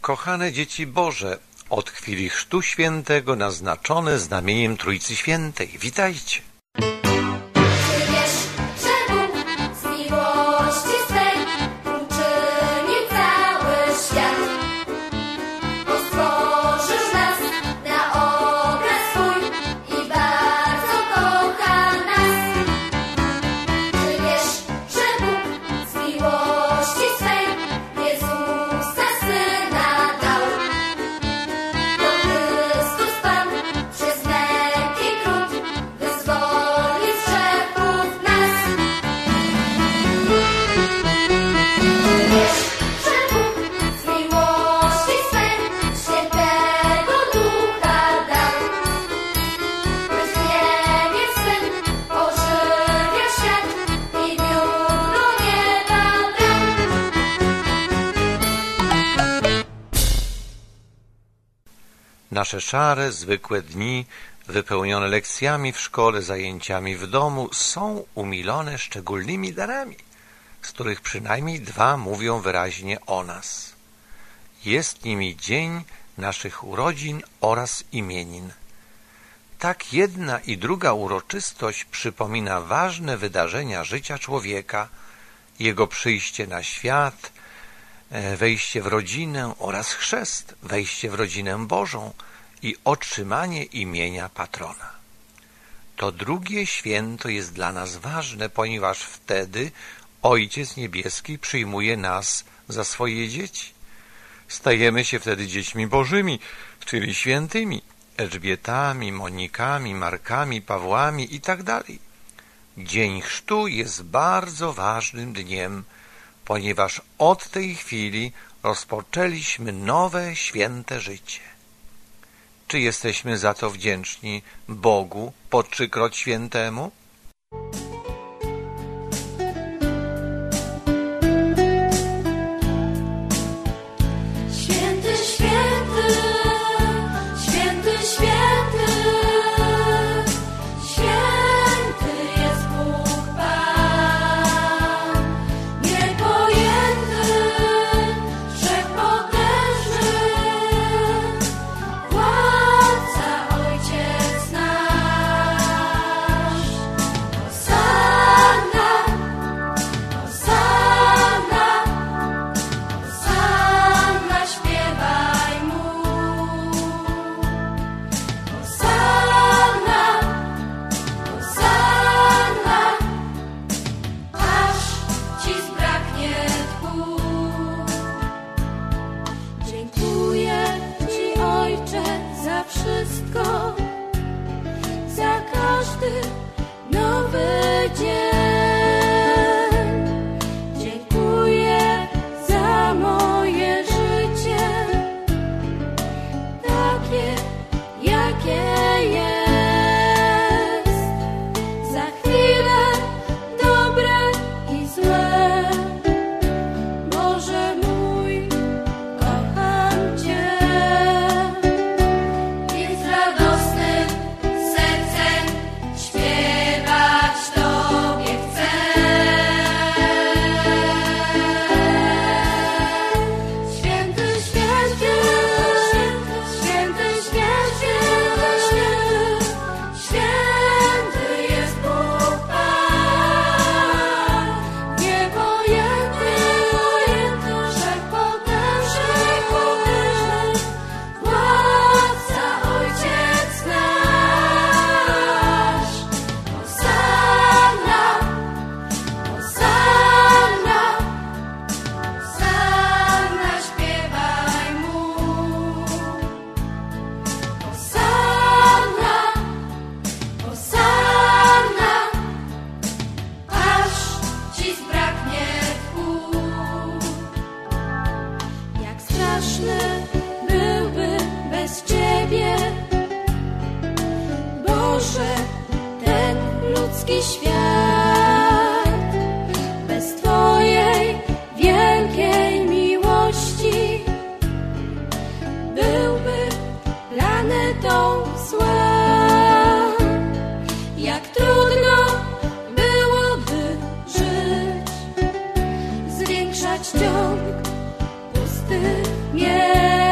Kochane dzieci Boże, od chwili chrztu świętego naznaczone znamieniem Trójcy Świętej. Witajcie! Nasze szare, zwykłe dni, wypełnione lekcjami w szkole, zajęciami w domu, są umilone szczególnymi darami, z których przynajmniej dwa mówią wyraźnie o nas. Jest nimi dzień naszych urodzin oraz imienin. Tak jedna i druga uroczystość przypomina ważne wydarzenia życia człowieka, jego przyjście na świat, wejście w rodzinę oraz chrzest, wejście w rodzinę Bożą i otrzymanie imienia patrona. To drugie święto jest dla nas ważne, ponieważ wtedy Ojciec Niebieski przyjmuje nas za swoje dzieci. Stajemy się wtedy dziećmi Bożymi, czyli świętymi, Elżbietami, Monikami, Markami, Pawłami itd. Dzień chrztu jest bardzo ważnym dniem, ponieważ od tej chwili rozpoczęliśmy nowe, święte życie. Czy jesteśmy za to wdzięczni Bogu po trzykroć świętemu? Świat bez Twojej wielkiej miłości byłby planetą zła. Jak trudno byłoby żyć, zwiększać ciąg pustych miejsc.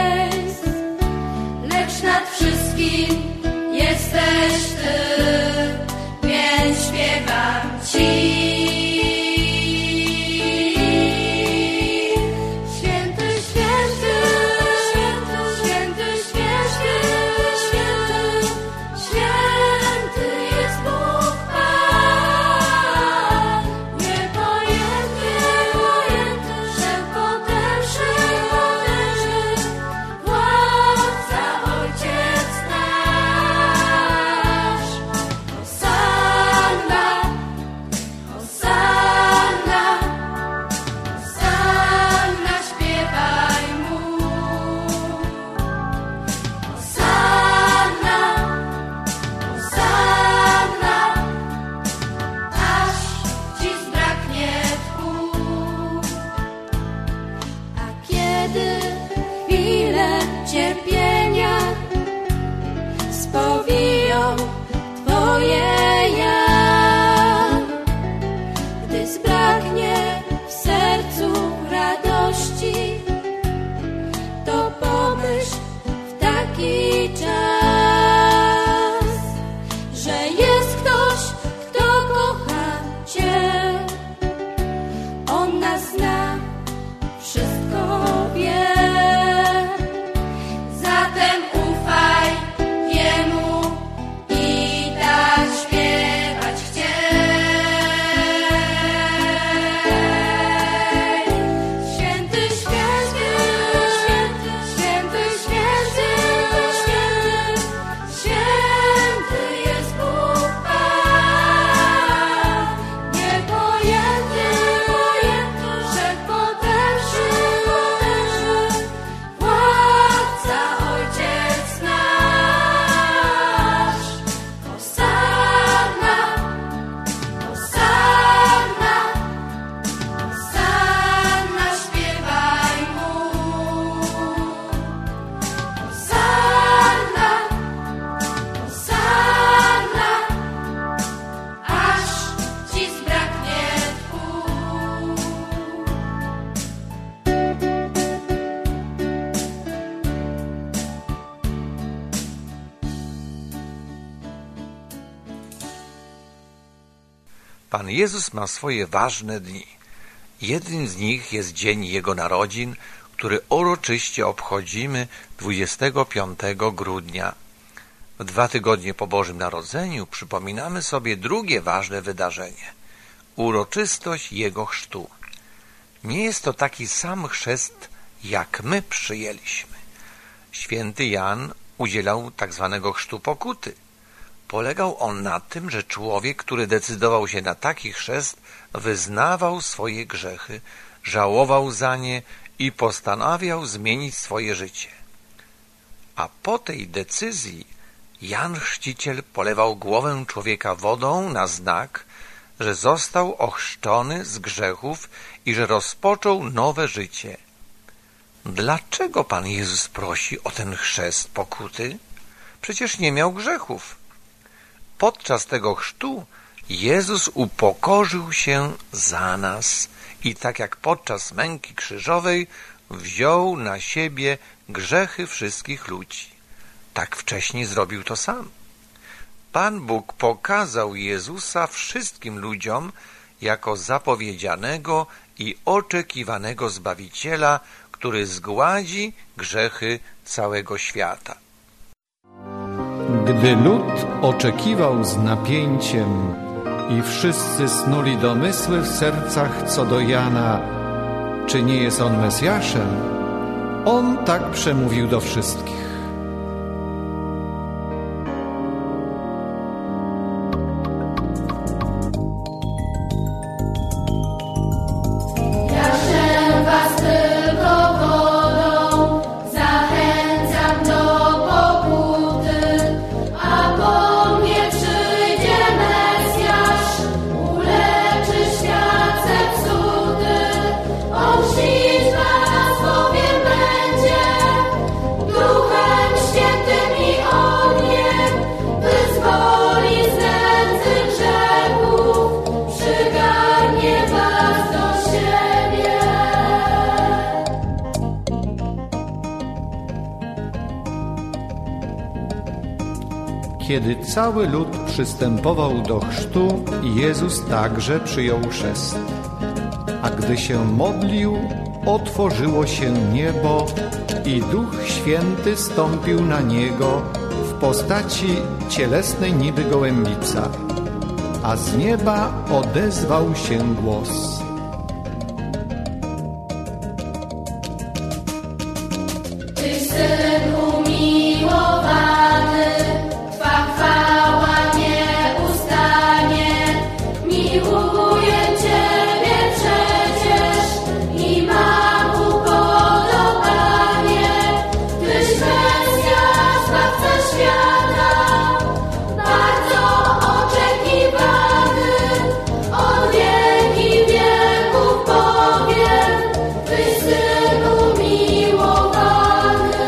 Pan Jezus ma swoje ważne dni. Jednym z nich jest dzień Jego narodzin, który uroczyście obchodzimy 25 grudnia. W 2 tygodnie po Bożym Narodzeniu przypominamy sobie drugie ważne wydarzenie – uroczystość Jego chrztu. Nie jest to taki sam chrzest, jak my przyjęliśmy. Święty Jan udzielał tak zwanego chrztu pokuty. Polegał on na tym, że człowiek, który decydował się na taki chrzest, wyznawał swoje grzechy, żałował za nie i postanawiał zmienić swoje życie. A po tej decyzji Jan Chrzciciel polewał głowę człowieka wodą na znak, że został ochrzczony z grzechów i że rozpoczął nowe życie. Dlaczego Pan Jezus prosi o ten chrzest pokuty? Przecież nie miał grzechów. Podczas tego chrztu Jezus upokorzył się za nas i tak jak podczas męki krzyżowej wziął na siebie grzechy wszystkich ludzi. Tak wcześniej zrobił to sam. Pan Bóg pokazał Jezusa wszystkim ludziom jako zapowiedzianego i oczekiwanego Zbawiciela, który zgładzi grzechy całego świata. Gdy lud oczekiwał z napięciem i wszyscy snuli domysły w sercach co do Jana, czy nie jest on Mesjaszem, on tak przemówił do wszystkich. Kiedy cały lud przystępował do chrztu, Jezus także przyjął chrzest. A gdy się modlił, otworzyło się niebo i Duch Święty stąpił na Niego w postaci cielesnej niby gołębica, a z nieba odezwał się głos. Ty, Syn umiłowany, Twa chwała nie ustanie. Miłuję Ciebie przecież i mam upodobanie. Tyś Mesjasz, Zbawca świata, bardzo oczekiwany. Od wieki wieków powiem, Tyś Syn umiłowany.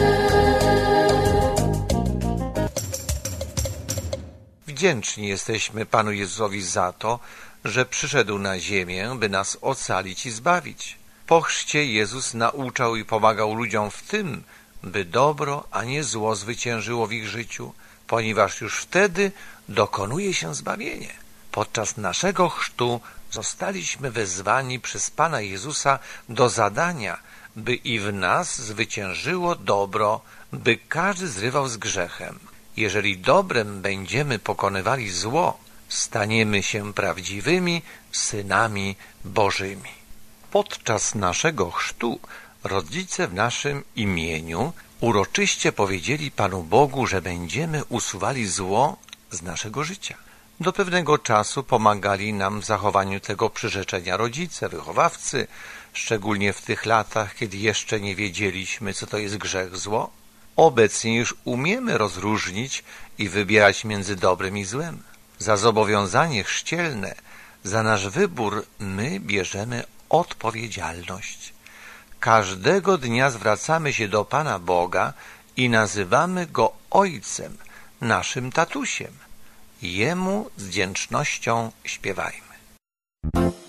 Wdzięczni jesteśmy Panu Jezusowi za to, że przyszedł na ziemię, by nas ocalić i zbawić. Po chrzcie Jezus nauczał i pomagał ludziom w tym, by dobro, a nie zło zwyciężyło w ich życiu, ponieważ już wtedy dokonuje się zbawienie. Podczas naszego chrztu zostaliśmy wezwani przez Pana Jezusa do zadania, by i w nas zwyciężyło dobro, by każdy zrywał z grzechem. Jeżeli dobrem będziemy pokonywali zło, staniemy się prawdziwymi synami Bożymi. Podczas naszego chrztu rodzice w naszym imieniu uroczyście powiedzieli Panu Bogu, że będziemy usuwali zło z naszego życia. Do pewnego czasu pomagali nam w zachowaniu tego przyrzeczenia rodzice, wychowawcy, szczególnie w tych latach, kiedy jeszcze nie wiedzieliśmy, co to jest grzech, zło. Obecnie już umiemy rozróżnić i wybierać między dobrem i złem. Za zobowiązanie chrzcielne, za nasz wybór my bierzemy odpowiedzialność. Każdego dnia zwracamy się do Pana Boga i nazywamy Go Ojcem, naszym tatusiem. Jemu z wdzięcznością śpiewajmy.